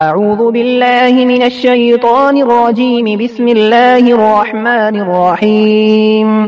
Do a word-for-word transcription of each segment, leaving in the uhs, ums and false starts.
أعوذ بالله من الشيطان الرجيم. بسم الله الرحمن الرحيم.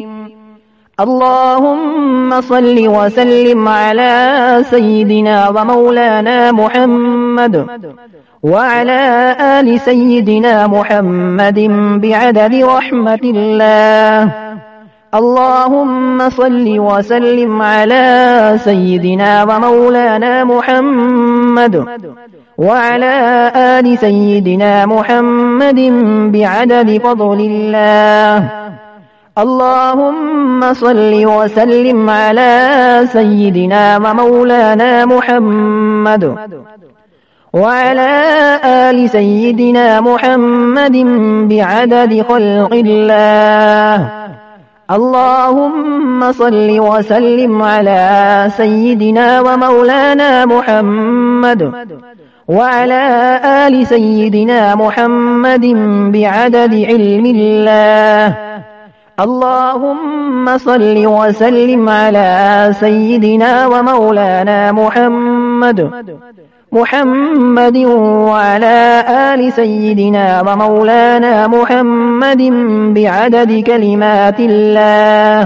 اللهم صل وسلم على سيدنا ومولانا محمد وعلى آل سيدنا محمد بعدد رحمة الله. اللهم صل وسلم على سيدنا ومولانا محمد وعلى آل سيدنا محمد بعدد فضل الله. اللهم صل وسلم على سيدنا ومولانا محمد وعلى آل سيدنا محمد بعدد خلق الله. اللهم صل وسلم على سيدنا ومولانا محمد وعلى آل سيدنا محمد بعدد علم الله. اللهم صل وسلم على سيدنا ومولانا محمد محمد وعلى آل سيدنا ومولانا محمد بعدد كلمات الله.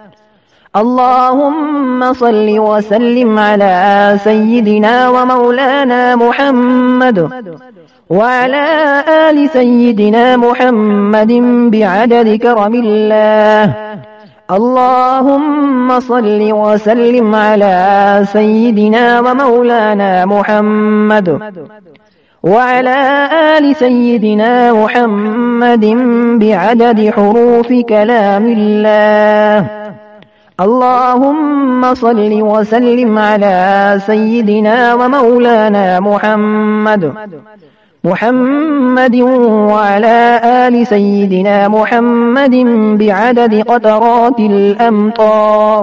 اللهم صل وسلم على سيدنا ومولانا محمد وعلى آل سيدنا محمد بعدد كرم الله. اللهم صل وسلم على سيدنا ومولانا محمد وعلى آل سيدنا محمد بعدد حروف كلام الله. اللهم صل وسلم على سيدنا ومولانا محمد محمد وعلى آل سيدنا محمد بعدد قطرات الأمطار.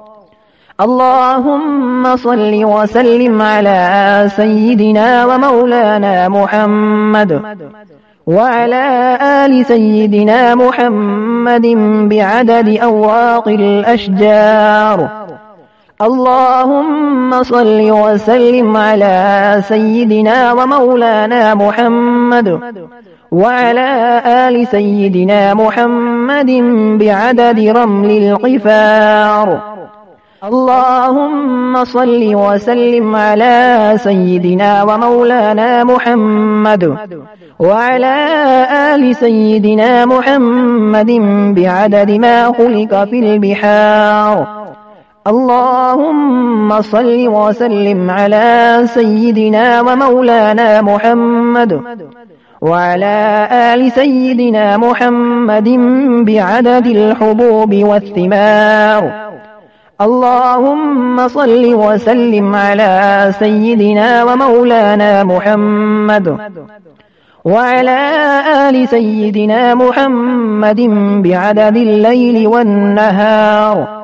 اللهم صل وسلم على سيدنا ومولانا محمد وعلى آل سيدنا محمد بعدد أوراق الأشجار. اللهم صل وسلم على سيدنا ومولانا محمد وعلى آل سيدنا محمد بعدد رمل القفار. اللهم صل وسلم على سيدنا ومولانا محمد وعلى آل سيدنا محمد بعدد ما خلق في البحار. اللهم صل وسلم على سيدنا ومولانا محمد وعلى آل سيدنا محمد بعدد الحبوب والثمار. اللهم صل وسلم على سيدنا ومولانا محمد وعلى آل سيدنا محمد بعدد الليل والنهار.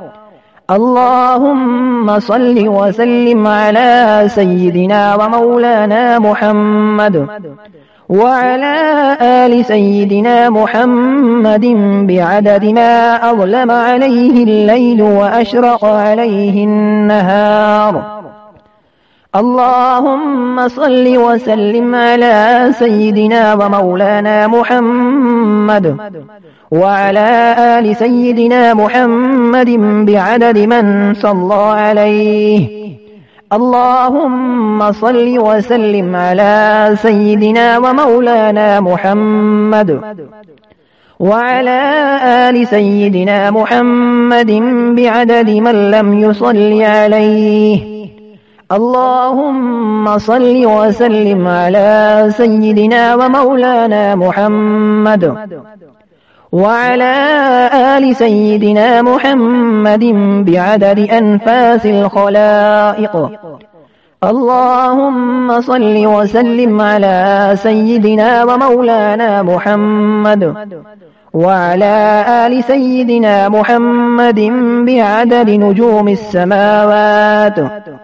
اللهم صل وسلم على سيدنا ومولانا محمد وعلى آل سيدنا محمد بعدد ما أظلم عليه الليل وأشرق عليه النهار. اللهم صل وسلم على سيدنا ومولانا محمد وعلى آل سيدنا محمد بعدد من صلى عليه. اللهم صل وسلم على سيدنا ومولانا محمد وعلى آل سيدنا محمد بعدد من لم يصل عليه. اللهم صل وسلم على سيدنا ومولانا محمد وعلى آل سيدنا محمد بعدد أنفاس الخلائق. اللهم صل وسلم على سيدنا ومولانا محمد وعلى آل سيدنا محمد بعدد نجوم السماوات.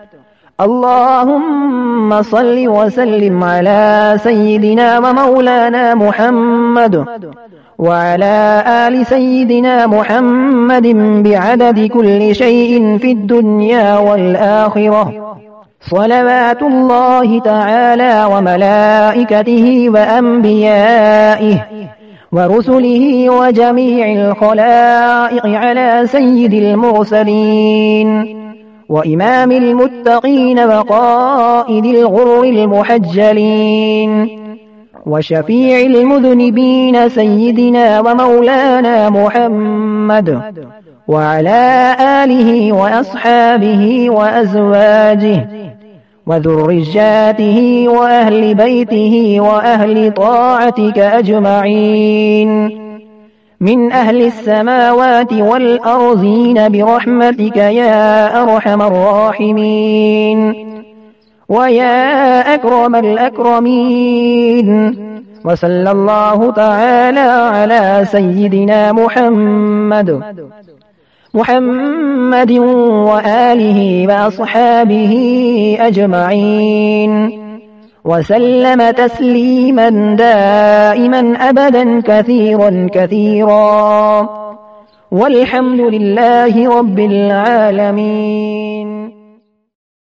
اللهم صل وسلم على سيدنا ومولانا محمد وعلى آل سيدنا محمد بعدد كل شيء في الدنيا والآخرة. صلوات الله تعالى وملائكته وأنبيائه ورسله وجميع الخلائق على سيد المرسلين وإمام المتقين وقائد الغر المحجلين وشفيع المذنبين سيدنا ومولانا محمد وعلى آله وأصحابه وأزواجه وذرياته وأهل بيته وأهل طاعتك أجمعين من أهل السماوات والأرضين برحمتك يا أرحم الراحمين ويا أكرم الأكرمين. وصلى الله تعالى على سيدنا محمد محمد وآله وأصحابه أجمعين وسلم تسليما دائما أبدا كثيرا كثيرا والحمد لله رب العالمين.